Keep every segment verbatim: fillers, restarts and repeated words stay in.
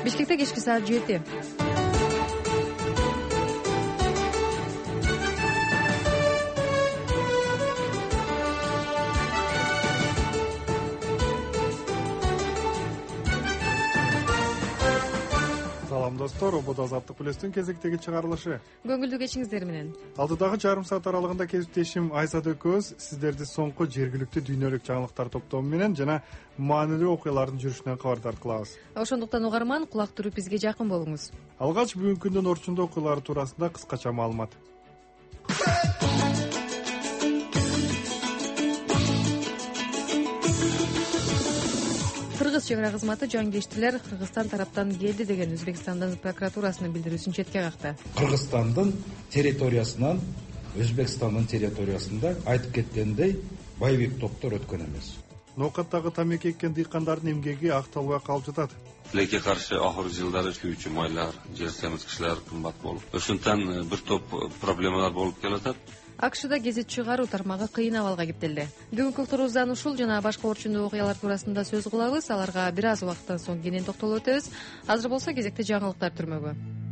Бишкекте кечки саат жети. Салам достор, Обод Азаттык Плюстун кезектеги чыгарылышы. Көңүлдүү кечиңиздер менен. Алдыдагы жарым саат аралыгында кесиптешим Айзат экөөбүз сиздерди соңку жергиликтүү дүйнөлүк жаңылыктар топтому менен жана маанилүү окуялардын жүрүшүнөн кабардар кылабыз. Ошондуктан угарман, кулак туруп бизге жакын болуңуз. Алгач бүгүнкү күндүн орчундуу окуялары туурасында кыскача маалымат. Кыргыз чек ара кызматы жангештилер Кыргызстан тараптан келди деген Өзбекстандын прокуратурасынын билдирүүсүн четке какты. Кыргызстандын территориясынан Өзбекстандын территориясында айтып кеткендей боевик топтор өткөн эмес. Ноокаттагы тамеки эккен дыйкандардын эмгеги акталбай калып жатат. Тилекке каршы акыркы жылдары күйүүчү майлар, жер семирткичилер кымбат болуп, ошондон бир топ проблемалар болуп келатат. АКШда гезит чыгаруу тармагы кыйын абалга кептелди. Бүгүнкү уктуруубуздан ушул жана башка орчундуу окуялар туурасында сөз кылабыз. Аларга бир аз убакыттан соң кенен токтолуп өтөбүз. Азыр болсо кезекте жаңылыктар түрмөгү.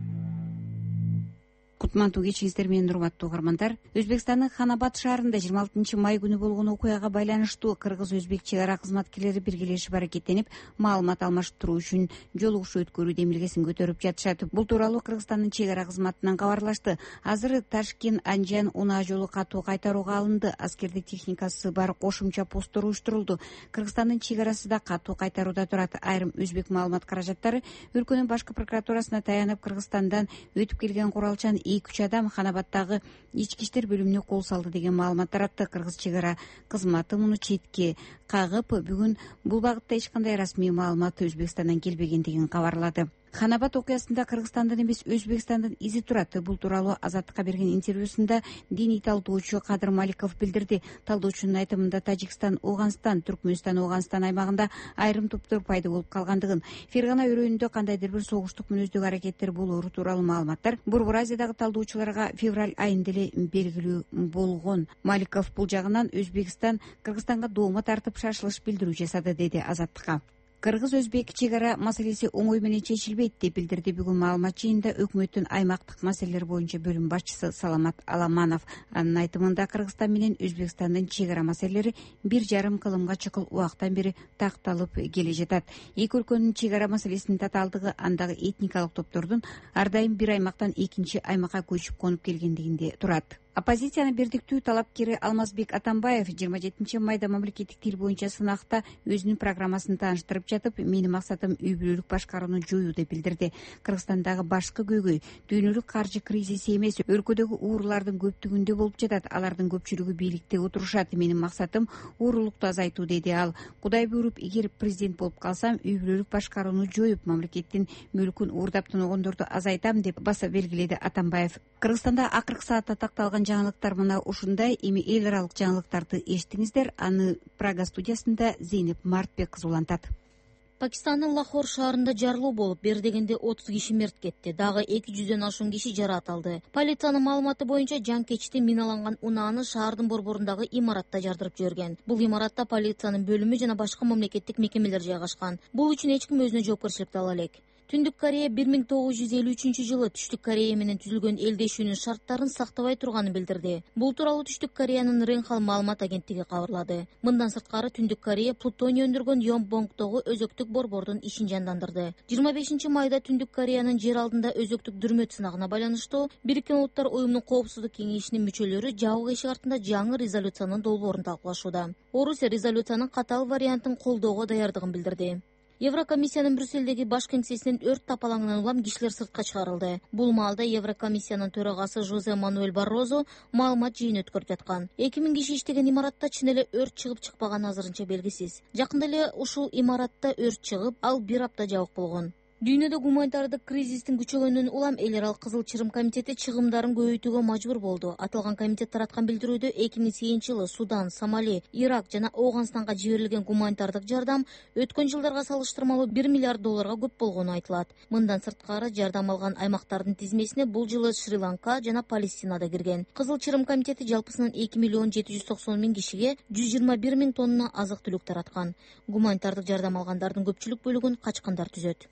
Кутмандуу кечиңиздер менен урматтуу угармандар. Өзбекстандын Ханабад шаарында жыйырма алтынчы май күнү болгон окуяга байланыштуу кыргыз-өзбек чек ара кызматкерлери биргелешип аракеттенип, маалымат алмаштыруу үчүн жолугушуу өткөрүү демилгесин көтөрүп жатышат. Бул тууралуу Кыргызстандын чек ара кызматынан кабарлашты. Азыр Ташкент Анжан унаа жолу катуу кайтарууга алынды. Аскердик техникасы бар кошумча посттор уюштурулду. Кыргызстандын чек арасы да катуу кайтарууда турат. Айрым өзбек маалымат каражаттары өлкөнүн башкы прокуратурасына таянып, Кыргызстандан өтүп келген куралчан эки үч адам Ханабадтагы ички иштер бөлүмүнө кол салды деген маалымат таратты. Кыргыз чек ара кызматы муну четке кагып, бүгүн бул багытта эч кандай расмий маалымат Өзбекстандан келбегендигин кабарлады. Ханабад окуясында Кыргызстандын эмес Өзбекстандын изи турат. Бул тууралуу Азаттыкка берген интервьюсунда диний талдоочу Кадыр Маликов билдирди. Талдоочунун айтымында Тажикстан, Ооганстан, Түркмөнстан, Ооганстан аймагында айрым топтор пайда болуп калгандыгын, Фергана өрөөнүндө кандайдыр бир согуштук мүнөздөгү аракеттер болоору тууралуу маалыматтар Борбор Азиядагы талдоочуларга февраль айында эле белгилүү болгон. Маликов бул жагынан Өзбекстан Кыргызстанга доoma тартып шашылыш билдирүү жасады, деди Азаттыкка. Кыргыз-өзбек чек ара маселеси оңой менен чечилбейт деп билдирди бүгүн маалымат жыйынында өкмөттүн аймактык маселелер боюнча бөлүм башчысы Саламат Аламанов. Анын айтымында Кыргызстан менен Өзбекстандын чек ара маселелери бир жарым кылымга чыкыл убактан бери такталып келе жатат. Эки өлкөнүн чек ара маселесинин татаалдыгы андагы этникалык топтордун ар дайым бир аймактан экинчи аймакка көчүп конуп келгендигинде турат. Оппозициянын бирдиктүү талапкери Алмазбек Атамбаев жыйырма жетинчи майда мамлекеттик тил боюнча сынакта өзүнүн программасын тааныштырып жатып, менин максатым үй бүлөлүк башкарууну жоюу деп билдирди. Кыргызстандагы башкы көйгөй дүйнөлүк каржы кризиси эмес, өлкөдөгү уурулардын көптүгүндө болуп жатат. Алардын көпчүлүгү бийликте отурушат. Менин максатым уурулукту азайтуу, деди ал. Кудай буйруп, эгер президент болуп калсам, үй бүлөлүк башкарууну жоюп, мамлекеттин мүлкүн уурдап тоногондорду азайтам деп баса белгиледи Атамбаев. Кыргызстанда акыркы саатта такталган жаңылыктар мына ушундай. Эми эл аралык жаңылыктарды эчтиңиздер. Аны Прага студиясында Зейнеп Мартбек кызы улантат. Пакистандын Лахор шаарында жарылуу болуп, бир дегенде отуз киши мерт кетти. Дагы эки жүздөн ашуун киши жараат алды. Полициянын маалыматы боюнча жанкечти миналанган унааны шаардын борборундагы имаратта жардырып жиберген. Бул имаратта полициянын бөлүмү жана башка мамлекеттик мекемелер жайгашкан. Бул үчүн эч ким өзүнө жоопкерчиликти ала элек. Түндүк Корея бир миң тогуз жүз элүү үчүнчү жылы Түштүк Корея менен түзүлгөн элдешүүнүн шарттарын сактабай турганын билдирди. Бул тууралуу Түштүк Кореянын Ренхал маалымат агенттиги кабарлады. Мындан сырткары Түндүк Корея плутоний өндүргөн Йонбонгдогу өзөктүк борбордун ишин жандандырды. жыйырма бешинчи майда Түндүк Кореянын жер алдында өзөктүк дүрмөт сынагына байланыштуу Бириккен Улуттар уюмунун коопсуздук кеңешинин мүчөлөрү жабык эшик артында жаңы резолюциянын долбоорун талкуулашууда. Орусия резолюциянын катаал вариантын колдоого даярдыгын билдирди. Еврокомиссиянын Брюссельдеги баш кеңсесинен өрт тапалаңынан улам кишилер сыртка чыгарылды. Бул маалда Еврокомиссиянын төрагасы Жозе Мануэль Баррозо маалымат жыйын өткөрүп жаткан. эки миң киши иштеген имаратта чын эле өрт чыгып чыкпаганы азырынча белгисиз. Жакында эле ушул имаратта өрт чыгып, ал бир апта жабык болгон. Дүйнөдө гуманитардык кризистин күчөгөнүнөн улам эл аралык Кызыл Чырым комитети чыгымдарын көбөйтүүгө мажбур болду. Аталган комитет тараткан билдирүүдө эки миң сегизинчи жылы Судан, Сомали, Ирак жана Ооганстанга жиберилген гуманитардык жардам өткөн жылдарга салыштырмалуу бир миллиард долларга көп болгону айтылат. Мындан сырткары жардам алган аймактардын тизмесине бул жылы Шри-Ланка жана Палестина да кирген. Кызыл Чырым комитети жалпысынан эки миллион жети жүз токсон миң кишиге жүз жыйырма бир миң тонна азык-түлүк тараткан. Гуманитардык жардам алгандардын көпчүлүк бөлүгүн качкындар түзөт. Италия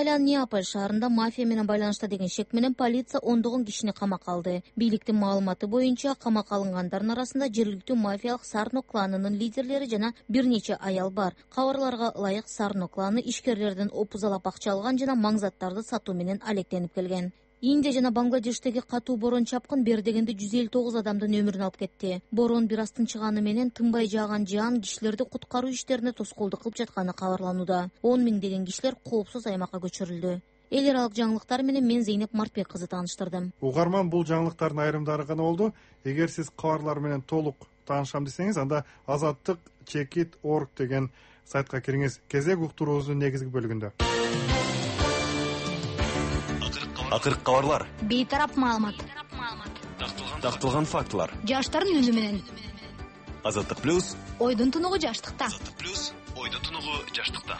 Италиянын Неаполь шаарында мафия менен байланышта деген шек менен полиция ондогон кишини камакка алды. Бийликтин маалыматы боюнча камакка алынгандардын арасында жергиликтүү мафиялык Сарно кланынын лидерлери жана бир нече аял бар. Кабарларга ылайык Сарно кланы ишкерлерден опузалап акча алган жана маң заттарды сатуу менен алектенип келген. Индия жана Бангладештеги катуу борон чапкын бир дегенде жүз элүү тогуз адамдын өмүрүн алып кетти. Борон бир аз тынчыганы менен тынбай жааган жаан кишилерди куткаруу иштерине тоскоолдук кылып жатканы кабарланууда. он миң деген кишилер коопсуз аймакка көчүрүлдү. Эл аралык жаңылыктар менен мен Зейнеп Марпек кызы тааныштырдым. Угарман, бул жаңылыктардын айрымдары гана болду. Эгер сиз кабарлар менен толук таанышам десеңиз, анда азаттык чекит орг деген сайтка кириңиз. Кезек уктуруубуздун негизги бөлүгүндө. Акыркы кабарлар. Бейтарап маалымат. Такталган фактылар. Жаштардын үнү менен. Азаттык плюс. Ойдун тунугу жаштыкта. Азаттык плюс. Ойдун тунугу жаштыкта.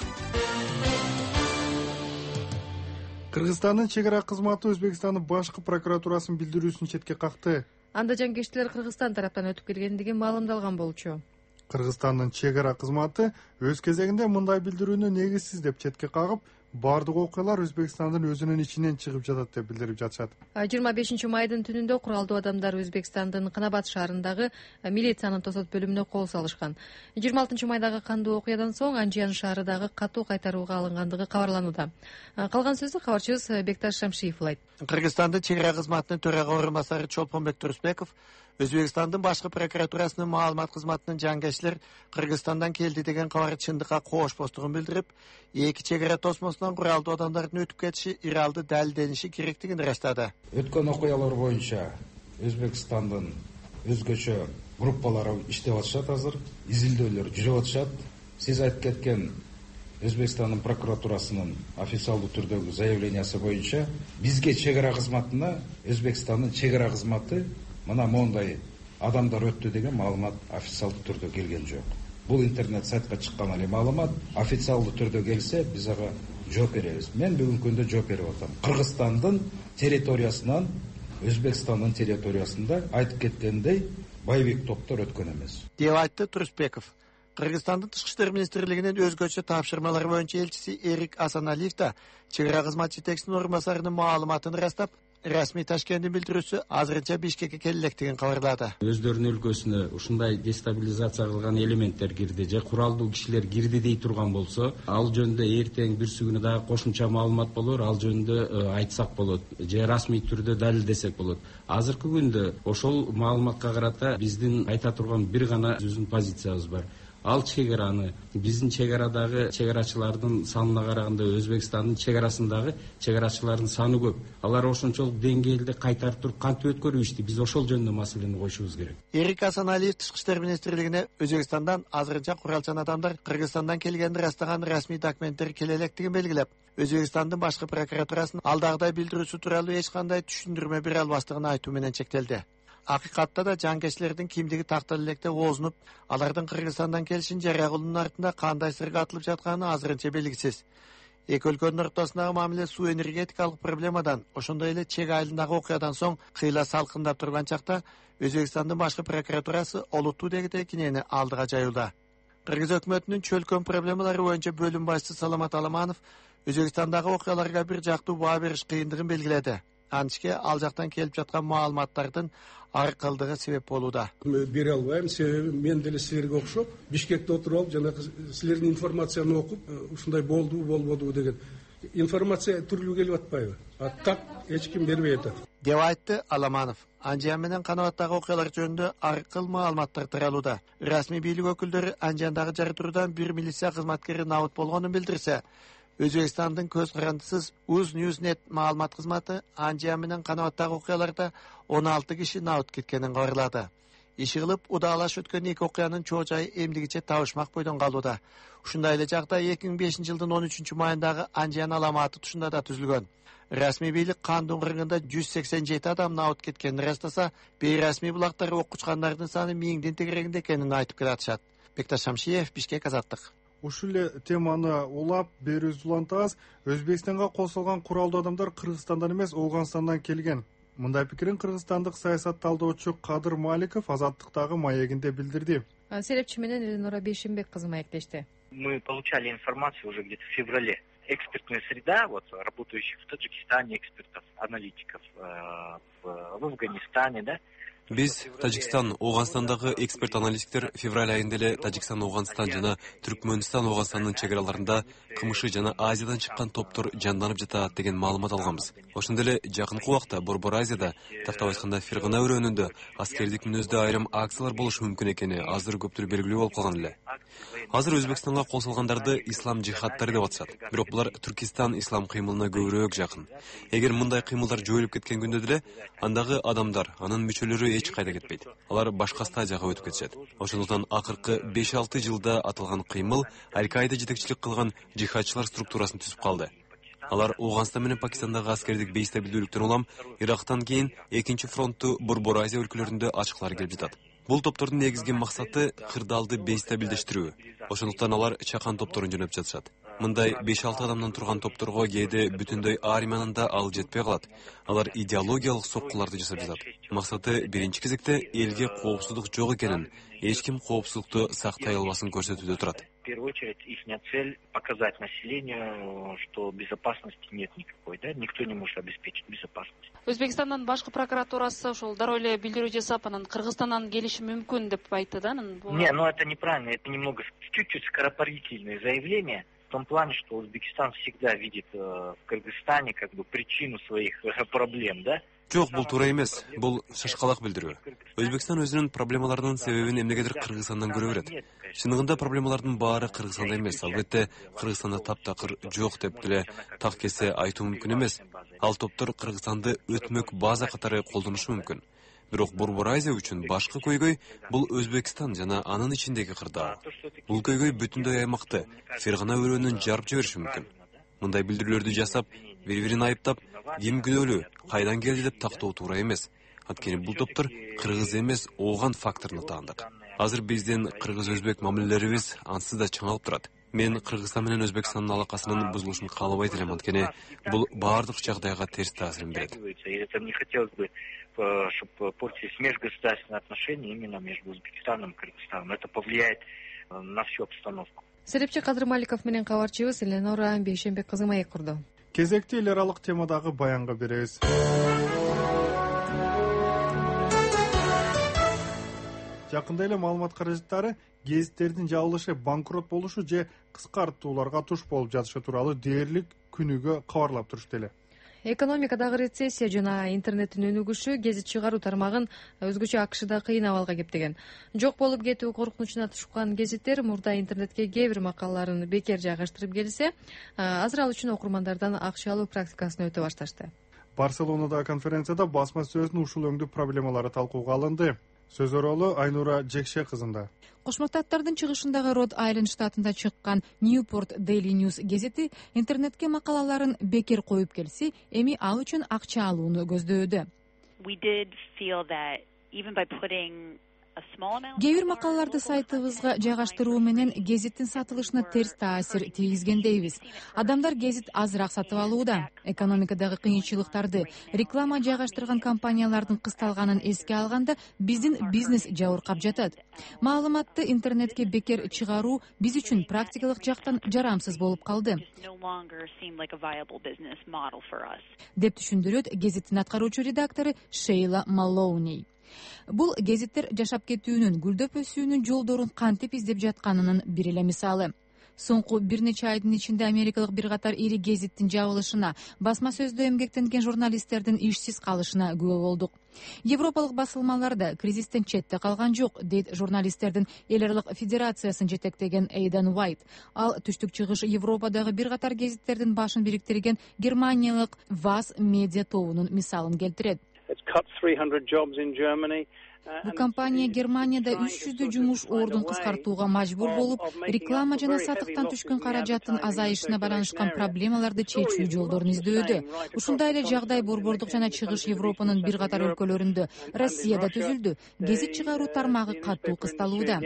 Кыргызстандын чек ара кызматы Өзбекстандын башкы прокуратурасынын билдирүүсүн четке какты. Анда жаңкештилер Кыргызстан тараптан өтүп келгендиги маалымдалган болчу. Кыргызстандын чек ара кызматы өз кезегинде мындай билдирүүнү негизсиз деп четке кагып, бардык окуялар Өзбекстандын өзүнүн ичинен чыгып жатат деп билдирип жатышат. жыйырма бешинчи майдын түнүндө куралдуу адамдар Өзбекстандын Канабат шаарындагы милициянын тосот бөлүмүнө кол салышкан. жыйырма алтынчы майдагы кандуу окуядан соң Анжиян шаарындагы катуу кайтарууга алынгандыгы кабарланууда. Калган сөздү кабарчыбыз Бекташ Шамшиев улайт. Кыргызстандын чек ара кызматынын төрага орун басары Чолпонбек Турсбеков Өзбекстандын башкы прокуратурасынын маалымат кызматынын жаңгечлер Кыргызстандан келди деген кабар чындыкка кошпостугун билдирип, эки чек ара тосмосунан куралдуу адамдардын өтүп кетиши иралды далилдениши керектигин ырастады. Өткөн окуялар боюнча Өзбекстандын өзгөчө группалары иштеп атышат азыр, изилдөөлөр жүрүп атышат. Сиз айтып кеткен Өзбекстандын прокуратурасынын официалдуу түрдөгү заявлениясы боюнча бизге чек ара кызматына Өзбекстандын чек ара кызматы мына мондай адамдар өттү деген маалымат официалдуу түрдө келген жок. Бул интернет сайтка чыккан эле маалымат. Официалдуу түрдө келсе биз ага жооп беребиз. Мен бүгүнкү күндө жооп берип атам. Кыргызстандын территориясынан Өзбекстандын территориясында айтып кеткендей байбек топтор өткөн эмес. Деп айтты Турсбеков. Кыргызстандын тышкы иштер министрлигинин өзгөчө тапшырмалары боюнча элчиси Эрик Асаналиев да чек ара кызмат жетекчисинин орун басарынын маалыматын ырастап, расмий Ташкенттин билдирүүсү азырынча Бишкекке келелектигин кабарлады. Өздөрүнүн өлкөсүнө ушундай дестабилизация кылган элементтер кирди же куралдуу кишилер кирди дей турган болсо, ал жөнүндө эртең бирсү күнү дагы кошумча маалымат болор, ал жөнүндө айтсак болот же расмий түрдө далилдесек болот. Азыркы күндө ошол маалыматка карата биздин айта турган бир гана түзүн позициябыз бар. Ал чек араны биздин чек арадагы чек арачылардын санына караганда Өзбекстандын чек арасындагы чек арачылардын саны көп. Алар ошончолук деңгээлде кайтарып туруп кантип өткөрүшти, биз ошол жөнүндө маселени койушубуз керек. Эрик Асаналиев тышкы иштер министрлигине Өзбекстандан азырынча куралчан адамдар Кыргызстандан келгенин ырастаган расмий документтер келелектигин белгилеп, Өзбекстандын башкы прокуратурасынын алдагыдай билдирүүсү тууралуу эч кандай түшүндүрмө бере албастыгын айтуу менен чектелди. Акыйкатта да жаңкечлердин кимдиги тактал электе оозунуп, алардын Кыргызстандан келишин жарыя кылуунун артында кандай сырга атылып жатканы азырынча белгисиз. Эки өлкөнүн ортосундагы мамиле суу энергетикалык проблемадан, ошондой эле чек айылындагы окуядан соң кыйла салкындап турган чакта Өзбекстандын башкы прокуратурасы олуттуу дегидей кинени алдыга жаюуда. Кыргыз өкмөтүнүн чөлкөн проблемалары боюнча бөлүм башчысы Саламат Аламанов Өзбекстандагы окуяларга бир жактуу баа бериш кыйындыгын белгиледи. Анчке ал жактан келип жаткан маалыматтардын аркылдыгы себеп болууда. Бере албайм, себеби мен деле силерге окшоп Бишкекте отуруп алып, жанагы силердин информацияны окуп, ушундай болду, болбоду деген информация түрлүү келип атпайбы? А так эч ким бербей атат. Деп айтты Аламанов. Анжиян менен Канабаттагы окуялар жөнүндө аркыл маалыматтар таралууда. Расмий бийлик өкүлдөрү Анжияндагы жары туруудан бир милиция кызматкери набыт болгонун билдирсе, Өзбекстандын көз карандысыз Узньюзнет маалымат кызматы Анжиян менен Канабаттагы окуяларда он алты киши набыт кеткенин кабарлады. Иши кылып удаалаш өткөн эки окуянын чоо жайы эмдигиче табышмак бойдон калууда. Ушундай эле жагдай эки миң бешинчи жылдын он үчүнчү майындагы Анжиян аламаты тушунда да түзүлгөн. Расмий бийлик кандуу кыргында жүз сексен жети адам набыт кеткенин ырастаса, бейрасмий булактары окучкандардын саны миңдин тегерегинде экенин айтып келатышат. Бекташ Шамшиев, Бишкек, Азаттык. Ушул эле теманы улап берүүбүздү улантабыз. Өзбекстанга косулган куралдуу адамдар Кыргызстандан эмес, Ооганстандан келген. Мындай пикирин кыргызстандык саясат талдоочу Кадыр Маликов Азаттыктагы маегинде билдирди. Серепчи менен Элинора Бейшимбек кызы маектешти. Мы получали информацию уже где-то в феврале экспертная среда, вот, работающих в Таджикистане экспертов, аналитиков, э, в, в Афганистане, да. Биз Тажикстан, Оғанстандагы эксперт аналитиктер февраль айында эле Тажикстан, Оғанстан жана Түркмөнстан, Оғанстандын чек араларында кымышы жана Азиядан чыккан топтор жанданып жатат деген маалымат алганбыз. Ошондой эле жакынкы убакта Борбор Азияда, тактап айтканда Фергана өрөөнүндө аскердик мүнөздө айрым акциялар болушу мүмкүн экени азыр көптөр белгилүү болуп калган эле. Азыр Өзбекстанга кол салгандарды ислам жихадтары деп атышат. Бирок булар Түркистан ислам кыймылына көбүрөөк жакын. Эгер мындай кыймылдар жоюлуп кеткен күндө деле, андагы адамдар, анын мүчөлөрү эч кайда кетпейт. Алар башка стадияга өтүп кетишет. Ошондуктан акыркы беш алты жылда аталган кыймыл Аль-Каида жетекчилик кылган жихадчылар структурасын түзүп калды. Алар Оғанстан менен Пакистандагы аскердик бейстабилдүүлүктөн улам Ирактан кийин экинчи фронтту Борбор Азия өлкөлөрүндө ачыклар келип жатат. Бул топтордун негизги максаты кырдаалды бейстабилдештирүү. Ошондуктан алар чакан топторун жөнөп жатышат. Мындай беш алты адамдан турган топторго кээде бүтүндөй армиянын да ал жетпей калат. Алар идеологиялык соккуларды жасап жатат. Максаты биринчи кезекте элге коопсуздук жок экенин, эч ким коопсуздукту сактай албасын көрсөтүүдө турат. В первую очередь, их цель показать населению, что безопасности нет никакой, да, никто не может обеспечить безопасность. Өзбекстандын башкы прокуратурасы ошол дароо эле билдирүү жасап, анан Кыргызстандан келиши мүмкүн деп айтты да. Не, ну это неправильно, это немного чуть-чуть скоропалительное заявление. В том плане, что Узбекистан всегда видит э, в Кыргызстане как бы причину своих э, проблем, да? Жок, бул туура эмес. Бул шашкалак билдирүү. Өзбекстан өзүнүн проблемаларынын себебин эмнегедир Кыргызстандан көрө берет. Чыныгында проблемалардын баары Кыргызстанда эмес. Албетте, Кыргызстанда таптакыр жок деп деле так кесе айтуу мүмкүн эмес. Ал топтор Кыргызстанды өтмөк база катары колдонушу мүмкүн. Бирок Борбор Азия үчүн башкы көйгөй бул Өзбекстан жана анын ичиндеги кырдаал. Бул көйгөй бүтүндөй аймакты Фергана өрөөнүн жарып жибериши мүмкүн. Мындай билдирүүлөрдү жасап, бири-бирин айыптап, ким күнөөлүү, кайдан келди деп тактоо туура эмес. Анткени бул топтор кыргыз эмес, ооган факторуна таандык. Азыр биздин кыргыз-өзбек мамилелерибиз ансыз да чыңалып турат. Мен Кыргызстан менен Өзбекстандын алакасынын бузулушун каалабайт элем, анткени бул баардык жагдайга терс таасирин берет. Чтобы портились межгосударственные отношения именно между Узбекистаном и Кыргызстаном. Это повлияет на всю обстановку. Серепчи Кадыр Маликов менен кабарчыбыз Эленора Бейшенбек кызы маек курду. Кезекти эл аралык темадагы баянга беребиз. Жакында эле маалымат каражаттары гезиттердин жабылышы, банкрот болушу же кыскартууларга туш болуп жатышы тууралуу дээрлик күнүгө кабарлап турушты эле. Экономикадагы рецессия жана интернеттин өнүгүшү гезит чыгаруу тармагын өзгөчө АКШда кыйын абалга кептеген. Жок болуп кетүү коркунучуна тушкан гезиттер мурда интернетке кээ бир макалаларын бекер жайгаштырып келсе, азыр ал үчүн окурмандардан акча алуу практикасын өтө башташты. Барселонадагы конференцияда басма сөздүн ушул өңдүү проблемалары талкууга алынды. Сөз оролу Айнура Жекше кызында. Кошмо Штаттардын чыгышындагы Род Айленд штатында чыккан Newport Daily News газети интернетке макалаларын бекер коюп келсе, эми ал үчүн акча алууну көздөдү. Кээ бир макалаларды сайтыбызга жайгаштыруу менен гезиттин сатылышына терс таасир тийгизгендейбиз. Адамдар гезит азыраак сатып алууда. Экономикадагы кыйынчылыктарды, реклама жайгаштырган компаниялардын кысталганын эске алганда биздин бизнес жабыркап жатат. Маалыматты интернетке бекер чыгаруу биз үчүн практикалык жактан жарамсыз болуп калды, деп түшүндүрөт гезиттин аткаруучу редактору Шейла Малоуни. Бул гезиттер жашап кетүүнүн, гүлдөп өсүүнүн жолдорун кантип издеп жатканынын бир эле мисалы. Соңку бир нече айдын ичинде америкалык бир катар ири гезиттин жабылышына, басма сөздө эмгектенген журналисттердин ишсиз калышына күбө болдук. Европалык басылмалар да кризистен четте калган жок, дейт журналисттердин эл аралык федерациясын жетектеген Эйдан Уайт. Ал түштүк чыгыш Европадагы бир катар гезиттердин башын бириктирген германиялык ВАС медиа тобунун мисалын келтирет. Бул компания Германияда үч жүздөй жумуш ордун кыскартууга мажбур болуп, реклама жана сатыктан түшкөн каражаттын азайышына байланышкан проблемаларды чечүү жолдорун издөөдө. Ушундай эле жагдай борбордук жана чыгыш Европанын бир катар өлкөлөрүндө, Россияда түзүлдү. Гезит чыгаруу тармагы катуу кысталууда.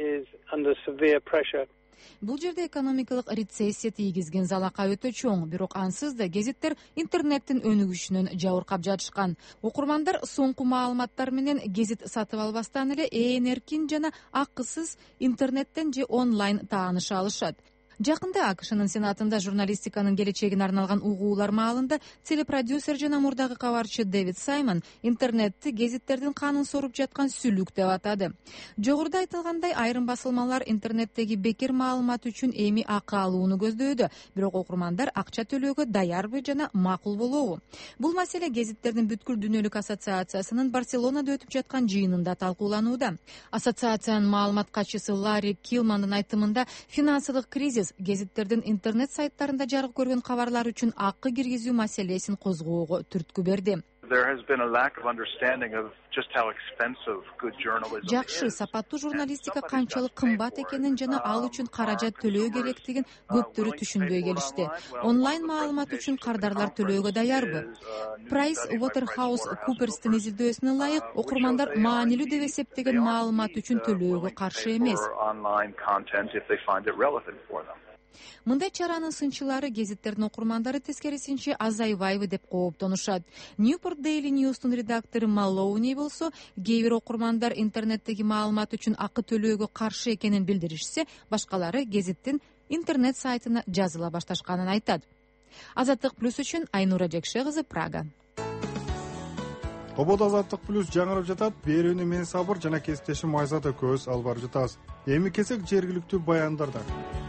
Бул жерде экономикалык рецессия тийгизген залака өтө чоң, бирок ансыз да гезиттер интернеттин өнүгүшүнөн жабыркап жатышкан. Окурмандар соңку маалыматтар менен гезит сатып албастан эле ээн эркин жана акысыз интернеттен же онлайн тааныша алышат. Жакында АКШнын Сенатында журналистиканын келечегине арналган угуулар маалында телепродюсер жана мурдагы кабарчы Дэвид Саймон интернетти гезиттердин канын соруп жаткан сүлүк деп атады. Жогоруда айтылгандай, айрым басылмалар интернеттеги бекер маалымат үчүн эми акы алууну көздөйдү, бирок окурмандар акча төлөөгө даярбы жана макул болобу? Бул маселе гезиттердин бүткүл дүйнөлүк ассоциациясынын Барселонада өтүп жаткан жыйынында талкууланууда. Ассоциациянын маалымат катчысы Ларри Килмандын айтымында, финансылык кризис гезиттердин интернет сайттарында жарык көргөн кабарлар үчүн акы киргизүү маселесин козгоого түрткү берди. Жакшы, сапаттуу журналистика канчалык кымбат экенин жана ал үчүн каражат төлөө керектигин көптөрү түшүнбөй келишти. Онлайн маалымат үчүн кардарлар төлөөгө даярбы? Price Waterhouse Coopers'тин изилдөөсүнө ылайык, окурмандар маанилүү деп эсептеген маалымат үчүн төлөөгө каршы эмес. Мындай чаранын сынчылары гезиттердин окурмандары тескерисинче азайбайбы деп кооптонушат. Newport Daily News'тун редактору Малоуни болсо, кээ бир окурмандар интернеттеги маалымат үчүн акы төлөөгө каршы экенин билдиришсе, башкалары гезиттин интернет сайтына жазыла башташканын айтат. Азаттык плюс үчүн Айнура Жекше кызы, Прага. Ободо Азаттык плюс жаңырып жатат. Берүүнү мен Сабыр жана кесиптешим Айзада көз алып жатабыз. Эми кесек жергиликтүү баяндарда.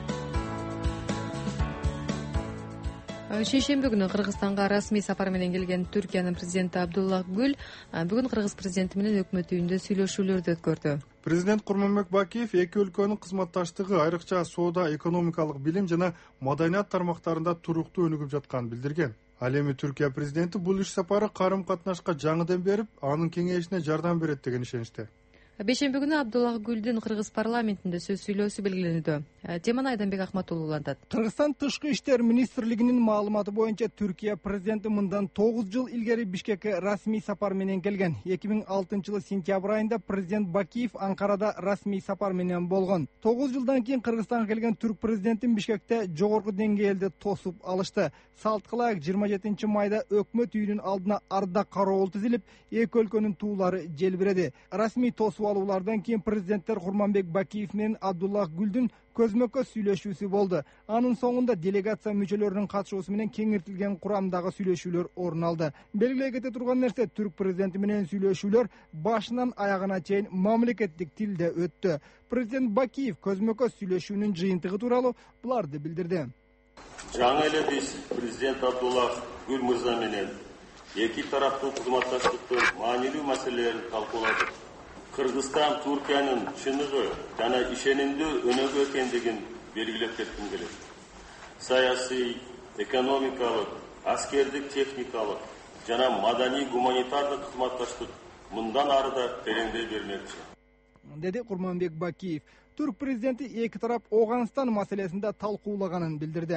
Шейшемби күнү Кыргызстанга расмий сапар менен келген Түркиянын президенти Абдуллах Гүл бүгүн Кыргыз президенти менен өкмөт үйүндө сүйлөшүүлөрдү өткөрдү. Президент Курманбек Бакиев эки өлкөнүн кызматташтыгы, айрыкча соода, экономикалык билим жана маданият тармактарында туруктуу өнүгүп жатканын билдирген. Ал эми Түркия президенти бул иш сапары карым-катнашка жаңы дем берип, анын кеңейишине жардам берет деген ишеничте. Бейшемби күнү Абдуллах Гүлдүн Кыргыз парламентинде сөз сүйлөөсү белгиленүүдө. Теманы Айданбек Ахматуллу улантат. Кыргызстан Тышкы иштер министрлигинин маалыматы боюнча Түркия президенти мындан тогуз жыл илгери Бишкекке расмий сапар менен келген. эки миң алтынчы жылы сентябрь айында президент Бакиев Анкарада расмий сапар менен болгон. тогуз жылдан кийин Кыргызстанга келген түрк президентин Бишкекте жогорку деңгээлде тосуп алышты. Салт кылайык, жыйырма жетинчи майда өкмөт үйүнүн алдына ардак кароол тизилип, эки өлкөнүн туулары желбиреди. Расмий тосуп алуулардан кийин президенттер Курманбек Бакиев менен Абдуллах Гүлдүн көзмө-көз сүйлөшүүсү болду. Анын соңунда делегация мүчөлөрүнүн катышуусу менен кеңейтилген курамдагы сүйлөшүүлөр орун алды. Белгилей кете турган нерсе, түрк президенти менен сүйлөшүүлөр башынан аягына чейин мамлекеттик тилде өттү. Президент Бакиев көзмө-көз сүйлөшүүнүн жыйынтыгы тууралуу буларды билдирди. Жаңы эле биз президент Абдуллах Гүл мырза менен эки тараптуу кызматташтыктын маанилүү маселелерин талкууладык. Кыргызстан Түркиянын чыныгы жана ишенимдүү өнөгү экендигин белгилеп кетким келет. Саясий, экономикалык, аскердик, техникалык жана маданий гуманитардык кызматташтык мындан ары да тереңдей бермекчи, деди Курманбек Бакиев. Түрк президенти эки тарап Оғанстан маселесинде талкуулаганын билдирди.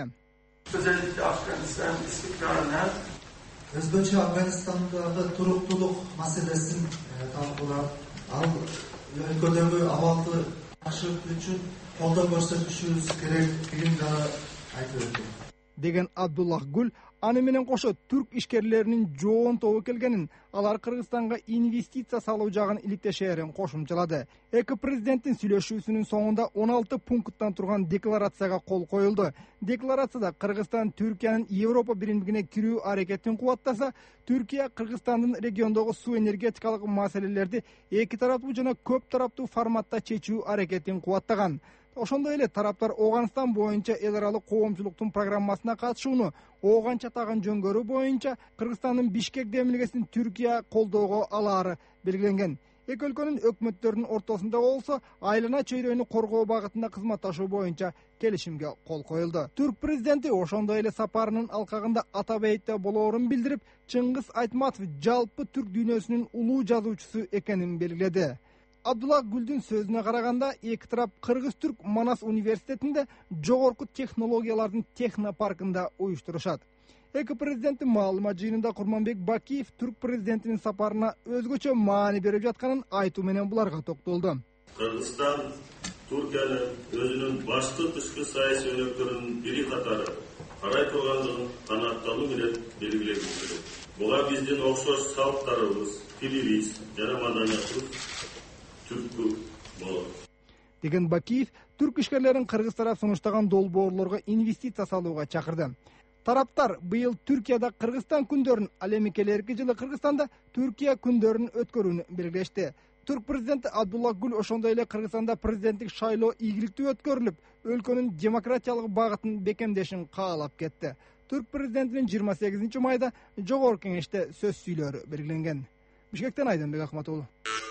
Өзбекче Афганистандагы туруктуулук маселесин талкуулап, ал өлкөдөгү абалды жакшыртуу үчүн колдоо көрсөтүшүбүз керектигин да айтып өттү. Деген Абдуллах Гүл аны менен кошо түрк ишкерлеринин жоон тобу келгенин, алар Кыргызстанга инвестиция салуу жагын иликтешээрин кошумчалады. Эки президенттин сүйлөшүүсүнүн соңунда он алты пункттан турган декларацияга кол коюлду. Декларацияда Кыргызстан Түркиянын Европа биримдигине кирүү аракетин кубаттаса, Түркия Кыргызстандын региондогу суу энергетикалык маселелерди эки тараптуу жана көп тараптуу форматта чечүү аракетин кубаттаган. Ошондой эле тараптар Оғанстан боюнча эл аралык коомчулуктун программасына катышууну, Оған чатагын жөнгөрүү боюнча Кыргызстандын Бишкек демилгесин Түркия колдоого алаары белгиленген. Эки өлкөнүн өкмөттөрүнүн ортосунда болсо айлана чөйрөнү коргоо багытында кызматташуу боюнча келишимге кол коюлду. Түрк президенти ошондой эле сапарынын алкагында Атабейитте болоорун билдирип, Чыңгыз Айтматов жалпы түрк дүйнөсүнүн улуу жазуучусу экенин белгиледи. Абдуллах Гүлдүн сөзүнө караганда, эки тарап Кыргыз-Түрк Манас университетинде жогорку технологиялардын технопаркында уюштурушат. Эки президенттин маалымат жыйынында Курманбек Бакиев түрк президентинин сапарына өзгөчө маани берип жатканын айтуу менен буларга токтолду. Кыргызстан Түркияны өзүнүн башкы тышкы саясий өнөктөрүнүн бири катары карай тургандыгын канааттануу менен белгилегим келет. Буга биздин окшош салттарыбыз, тилибиз жана маданиятыбыз түрткү болот, деген Бакиев түрк ишкерлерин кыргыз тарап сунуштаган долбоорлорго инвестиция салууга чакырды. Тараптар быйыл Түркияда Кыргызстан күндөрүн, ал эми келерки жылы Кыргызстанда Түркия күндөрүн өткөрүүнү белгилешти. Түрк президенти Абдулла Гүл ошондой эле Кыргызстанда президенттик шайлоо ийгиликтүү өткөрүлүп, өлкөнүн демократиялык багытын бекемдешин каалап кетти. Түрк президентинин жыйырма сегизинчи майда жогорку кеңеште сөз сүйлөөрү белгиленген. Бишкектен Айдынбек Акматулов.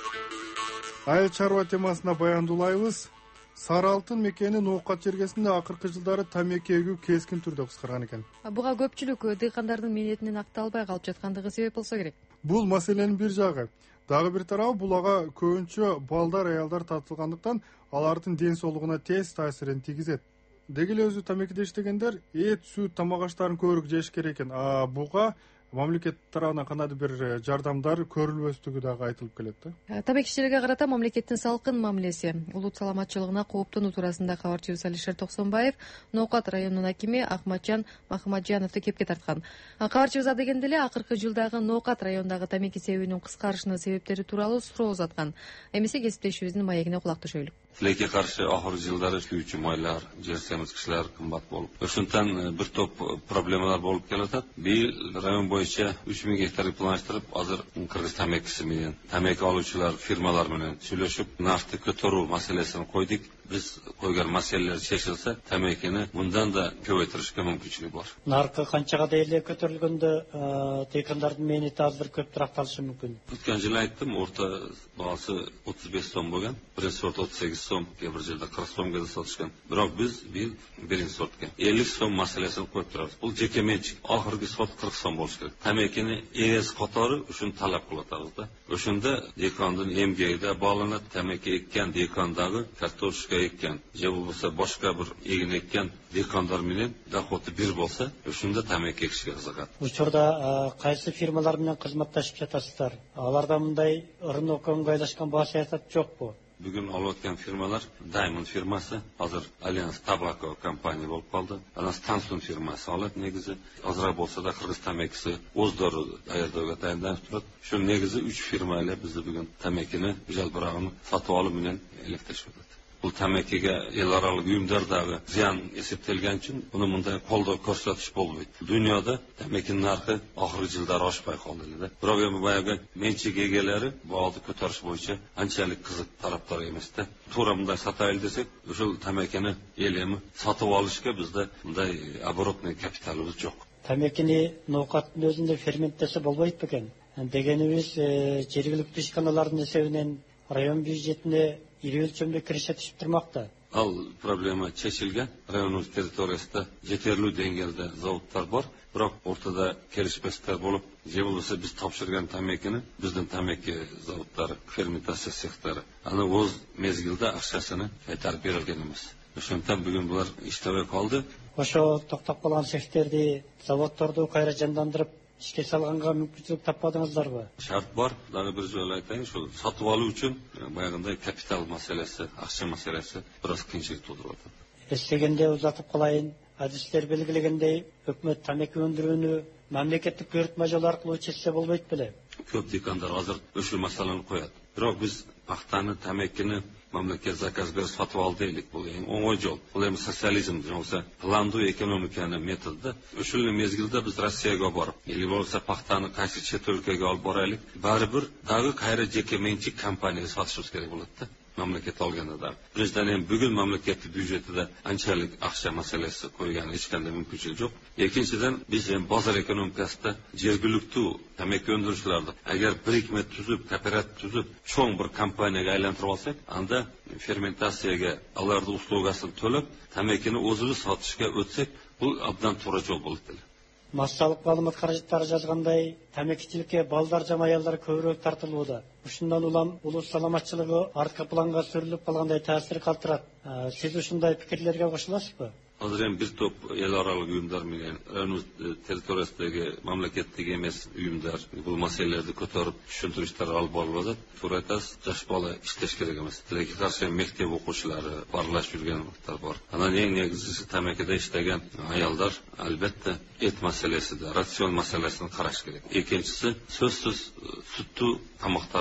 Айыл чарба темасына баяндуулайбыз. Сары алтын мекени Ноокат жергесинде акыркы жылдары тамеки эгүү кескин түрдө кыскарган экен. Буга көпчүлүк дыйкандардын мээнетинен акталбай калып жаткандыгы себеп болсо керек. Бул маселенин бир жагы. Дагы бир тарабы булага көбүнчө балдар, аялдар тартылгандыктан алардын ден соолугуна тез таасирин тийгизет. Деги эле өзү тамекиде иштегендер эт, сүт, тамак аштарын көбүрөөк жеш керек экен. А буга мамлекет тарабынан кандайдыр бир жардамдар көрүлбөстүгү дагы айтылып келет да. Тамекичилерге карата мамлекеттин салкын мамилеси, улут саламатчылыгына кооптонуу туурасында кабарчыбыз Алишер Токсонбаев Ноокат районунун акими Акматжан Махамаджановду кепке тарткан. Кабарчыбыз адегенде эле акыркы жылдагы Ноокат районундагы тамеки себүүнүн кыскарышынын себептери тууралуу суроо узаткан. Эмесе кесиптешибиздин маегине кулак түшөлүк. Тилекке каршы ахыркы жылдары күйүүчү майлар, жер семизгичтер кымбат болуп, ошондон бир топ проблемалар болуп келатат. Быйыл район боюнча үч миң гектар планлаштырып, азыр Кыргыз тамекиси менен, тамеки алуучулар фирмалар менен сүйлөшүп, наркты көтөрүү маселесин койдук. Биз койгон маселелер чечилсе, тамекини мындан да көбөйтүрүшкө мүмкүнчүлүк бар. Наркы канчага дейли көтөрүлгөндө дыйкандардын мээнети азыр көп туракталышы мүмкүн. Өткөн жылы айттым, орто баасы отуз беш сом болгон, биринчи сорт отуз сегиз сом, кээ бир жерде кырк сомго да сатышкан. Бирок биз бир биринчи сортко элүү сом маселесин коюп турабыз. Бул жеке менчик. Акыркы сорт кырк сом болуш керек. Тамекини эс катору ушун талап кылып атабыз да. Ошондо дыйкандын эмгеги да бааланат. Тамеки эккен дыйкандагы картошка эккен, же болбосо башка бир эгин эккен дыйкандар менен доходу бир болсо, ошондо тамеки экишке кызыгат. Учурда кайсы фирмалар менен кызматташып жатасыздар? Аларда мындай рынок ыңгайлашкан баа саясат жокпу? Бүгүн алып аткан фирмалар Diamond фирмасы, азыр Alliance Tobacco компания болуп калды. Анан Stansun фирмасы алат негизи. Азыраак болсо да Кыргыз тамекиси оздору даярдоого дайындалып турат. Ушул негизи үч фирма эле бизди бүгүн тамекини жалбырагын сатып алуу менен электешип атат. Бул тамекиге эл аралык уюмдар дагы зыян эсептелген үчүн муну мындай колдоо көрсөтүш болбойт. Дүйнөдө тамекинин наркы акыркы жылдары ашпай калды эле да. Бирок эми баягы менчик эгелери баалды көтөрүш боюнча анчалык кызык тараптар эмес да. Туура мындай сатайлы десек, ушул тамекини эл эми сатып алышка бизде мындай оборотный капиталыбыз жок. Тамекини Ноокаттын өзүндө ферменттесе болбойт бекен. Дегенибиз жергиликтүү ишканалардын эсебинен район бюджетине ири өлчөмдө киреше түшүп турмакта. Ал проблема чечилген. Районубуз территориясында жетерлүү деңгээлде заводдор бар, бирок ортада келишпестер болуп, же болбосо биз тапшырган тамекини биздин тамеки заводдору, ферментация цехтары аны өз мезгилде акчасын кайтарып берилген эмес. Ошондон бүгүн булар иштебей калды. Ошо токтоп калган цехтерди, заводдорду кайра жандандырып ишке салганга мүмкүнчүлүк таппадыңыздарбы? Шарт бар. Дагы бир жолу айтайын, ушул сатып алуу үчүн баягындай капитал маселеси, акча маселеси бир аз кыйынчылык туудуруп атат. Эстегенде узатып калайын, адистер белгилегендей, өкмөт тамеки өндүрүүнү мамлекеттик буйрутма жолу аркылуу чечсе болбойт беле? Көп дыйкандар азыр ушул маселени коет. Бирок биз пахтаны, тамекини мамлекет заказ берип сатып ал дейлик. Бул эң оңой жол. Бул эми социализм, жокса пландуу экономиканын методу. Ушул мезгилде биз Россияга барып, или болсо пахтаны кайсы чет өлкөгө алып барайлык, баары бир дагы кайра жеке менчик компанияга сатышыбыз керек болот да. Мамлекет алганда да. Биринчиден эми бүгүн мамлекеттик бюджетиде анчалык акча маселеси койган эч кандай мүмкүнчүлүк жок. Экинчиден биз эми базар экономикасында жергиликтүү тамеки өндүрүүчүлөрдү эгер бирикме түзүп, кооператив түзүп, чоң бир компанияга айлантырып алсак, анда ферментацияга алардын услугасын төлөп, тамекини өзүбүз сатышка өтсек, бул абдан туура жол болот эле. Массалык маалымат каражаттары жазгандай, тамекичиликке балдар жана аялдар көбүрөөк тартылууда. Ушундан улам улут саламатчылыгы артка планга сүрүлүп калгандай таасир калтырат. Сиз ушундай пикирлерге кошуласызбы? Азыр эми бир топ эл аралык уюмдар менен районубуз территориясындагы мамлекеттик эмес уюмдар бул маселелерди көтөрүп түшүндүрүштөр алып барып атат. Туура айтасыз, жаш бала иштеш керек эмес. Тилекке каршы мектеп окуучулары барлашып жүргөн убактар бар. Анан эң негизгиси тамекиде иштеген аялдар албетте эт маселеси да, рацион маселесин караш керек. Экинчиси сөзсүз сүттүү тамактар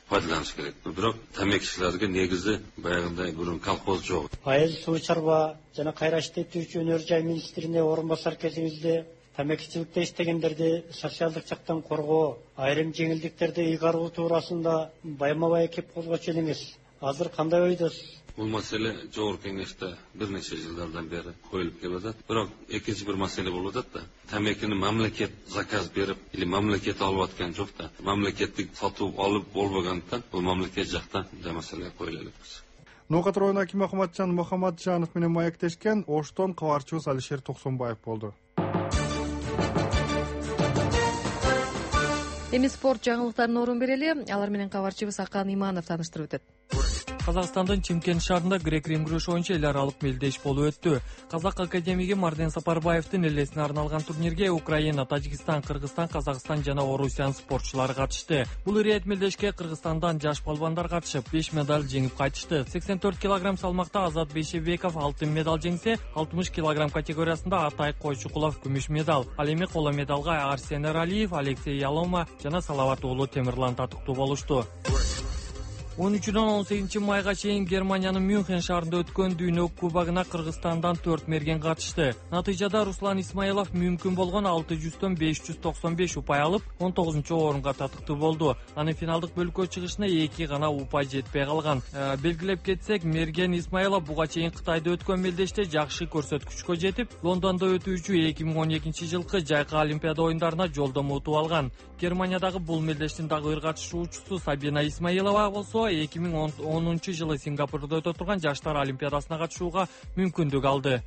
пайдаланыш керек. Бирок тамекичилерге негизи баягындай бұрын колхоз жок. Айыл суу чарба жана кайра иштетүүчү өнөр жай министрине орун басар кезиңизде тамекичиликте иштегендерди социалдык жактан коргоо, айрым жеңилдиктерди ыйгаруу туурасында байма бай кеп козгочу элеңиз. Азыр кандай ойдосуз? Бул маселе жогорку кеңеште бир нече жылдардан бери коюлуп келип атат. Бирок экинчи бир маселе болуп атат да. Тамекини мамлекет заказ берип, или мамлекет алып аткан жок да. Мамлекеттик сатып алып болбогондуктан бул мамлекет жактан да маселе коюла элек. Ноокат району аким Мухаммаджан Мухаммаджанов менен маектешкен Оштон кабарчыбыз Алишер Токсонбаев болду. Эми спорт жаңылыктарына орун берели. Алар менен кабарчыбыз Акан Иманов тааныштырып өтөт. Казакстандын Чимкент шаарында грек-рим күрөшү боюнча эл аралык мелдеш болуп өттү. Казак академиги Марден Сапарбаевдин элесине арналган турнирге Украина, Тажикстан, Кыргызстан, Казакстан жана Орусиянын спортчулары катышты. Бул ирет мелдешке Кыргызстандан жаш балбандар катышып, беш медаль жеңип кайтышты. сексен төрт килограмм салмакта Азат Бейшебеков алтын медаль жеңсе, алтымыш килограмм категориясында Атай Койчукулов күмүш медаль. Ал эми коло медалга Арсен Эралиев, Алексей Ялома жана Салават уулу Темирлан татыктуу болушту. он үчүнөн он сегизинчи майга чейин Германиянын Мюнхен шаарында өткөн дүйнө кубогуна Кыргызстандан төрт мерген катышты. Натыйжада Руслан Исмаилов мүмкүн болгон алты жүздөн беш жүз токсон беш упай алып, он тогузунчу орунга татыктуу болду. Анын финалдык бөлкө чыгышына эки гана упай жетпей калган. Э, белгилеп кетсек, мерген Исмаилов буга чейин Кытайда өткөн мелдеште жакшы көрсөткүчкө жетип, Лондондо өтүүчү эки миң он экинчи жылкы жайкы Олимпиада оюндарына жолдомо утуп алган. Германиядагы бул мелдештин дагы бир катышуучусу Сабина Исмаилова болсо эки миң онунчу жылы Сингапурда өтө турган жаштар олимпиадасына катышууга мүмкүндүк алды.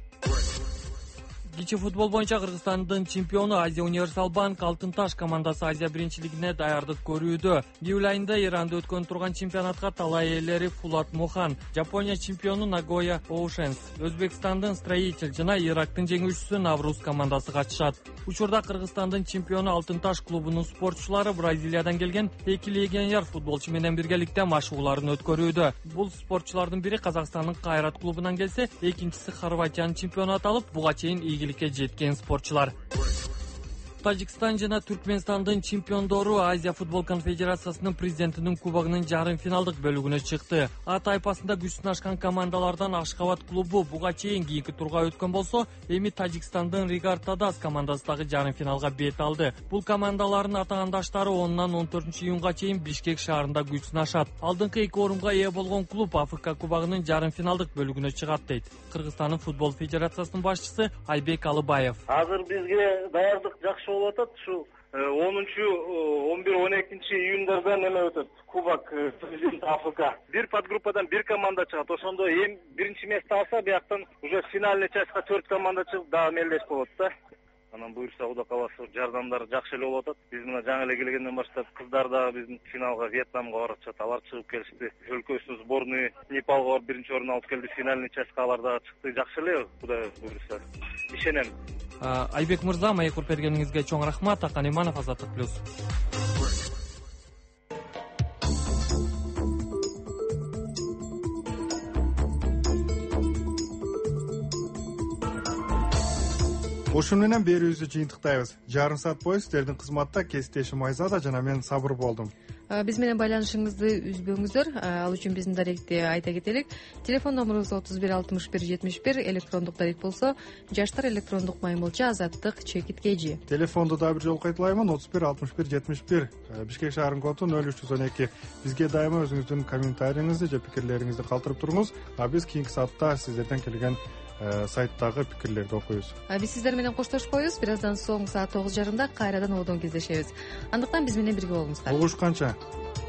Кичи футбол боюнча Кыргызстандын чемпиону Азия Универсал Банк Алтын Таш командасы Азия биринчилигине даярдык көрүүдө. Июль айында Иранда өткөн турган чемпионатка талай ээлери Фулат Мохан, Жапония чемпиону Нагоя Оушенс, Өзбекстандын Строитель жана Ирактын жеңүүчүсү Навруз командасы катышат. Учурда Кыргызстандын чемпиону Алтын Таш клубунун спортчулары Бразилиядан келген эки легионер футболчу менен биргеликте машыгууларын өткөрүүдө. Бул спортчулардын бири Казакстандын Кайрат клубунан келсе, экинчиси Хорватиянын чемпиону аталып, буга чейин ийгиликке жеткен спортчулар. Тажикстан жана Түркменстандын чемпиондору Азия футбол конфедерациясынын президентинин кубогунун жарым финалдык бөлүгүнө чыкты. А тайпасында күч сынашкан командалардан Ашкабад клубу буга чейин кийинки турга өткөн болсо, эми Тажикстандын Ригар Тадас командасы дагы жарым финалга бет алды. Бул командалардын атаандаштары онунан он төртүнчү июнга чейин Бишкек шаарында күч сынашат. Алдыңкы эки орунга ээ болгон клуб АФК кубогунун жарым финалдык бөлүгүнө чыгат дейт Кыргызстандын футбол федерациясынын башчысы Айбек Алыбаев. Азыр бизге даярдык жакшы болуп атат. Ушу онунчу он бир он экинчи июндарда неме өтөт. Кубок президент АФК. Бир подгруппадан бир команда чыгат. Ошондо эми биринчи место алса, бияктан уже финальный частька төрт команда чыгып, дагы мелдеш болот да. Анан буюрса Кудай кааласа жардамдар жакшы эле болуп атат. Биз мына жаңы эле келгенден баштап кыздар дагы биздин финалга Вьетнамга барачат. Алар чыгып келишти. Өлкөсүнүн сборный Непалга барып биринчи орун алып келди. Финальный частька алар дагы чыкты. Жакшы эле, Кудай буюрса. Ишенем. Айбек мырза, маек бергениңизге чоң рахмат. Акан Иманов, Азаттык плюс. Ушун менен берүүбүздү жыйынтыктайбыз. Жарым саат бою сиздердин кызматта кесиптешим Айзада жана мен Сабыр болдум. Биз менен байланышыңызды үзбөңүздөр. Ал үчүн биздин даректи айта кетелик. Телефон номурубуз отуз бир алтымыш бир жетимиш бир, электрондук дарек болсо жаштар электрондук майымылча азаттык чекит кж. Телефонду дагы бир жолу кайталаймын: отуз бир алтымыш бир жетимиш бир. Бишкек шаарынын коду нөл үч жүз он эки. Бизге дайыма өзүңүздүн комментарийиңизди же пикирлериңизди калтырып туруңуз. А биз кийинки саатта сиздерден келген сайттагы пикирлерди окуйбуз. Биз сиздер менен коштошпойбуз. Бир аздан соң саат тогуз жарымда кайрадан одон кездешебиз. Андыктан биз менен бирге болуңуздар. Угушканча.